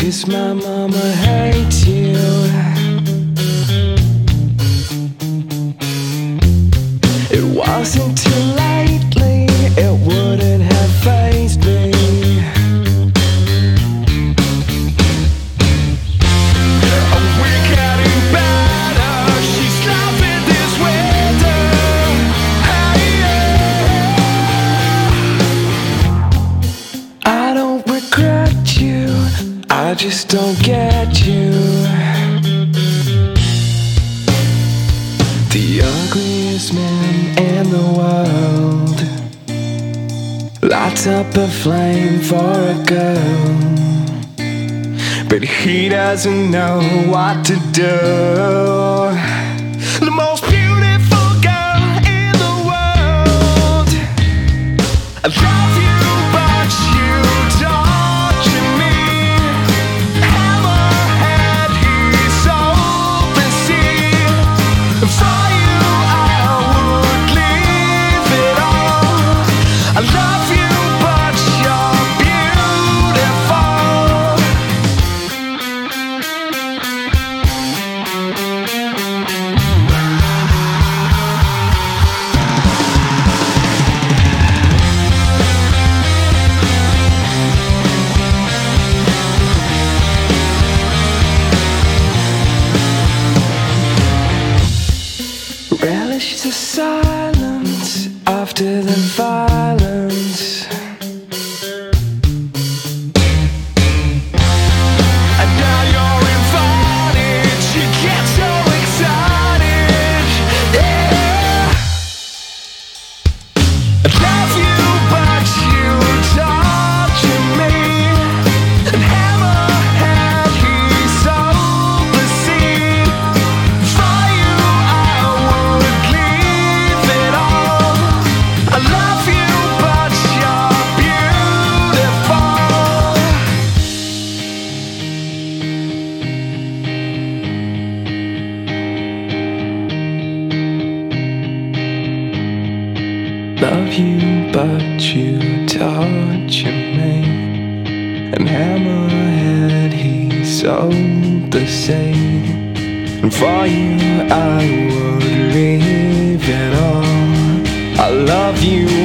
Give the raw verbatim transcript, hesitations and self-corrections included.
'cause my mama hates you. It wasn't too lately, it wouldn't have fazed me. Oh, we're getting better, she's loving this weather. Hey, yeah. I don't regret you, I just don't get you. The ugliest man in the world lights up a flame for a girl, but he doesn't know what to do. The most beautiful girl in the world, I love you but you torture me. Hammerhead, he's so busy. For you I would leave it all. I love you but you're beautiful. Relish the silence after the violence. And now you're invited, you get so excited. Yeah. I love you but you torture me. And Hammerhead, he's so busy. For you I would leave it all. I love you but you're beautiful. Love you but you torture me. And Hammerhead, he's so the same. And for you I would leave it all. I love you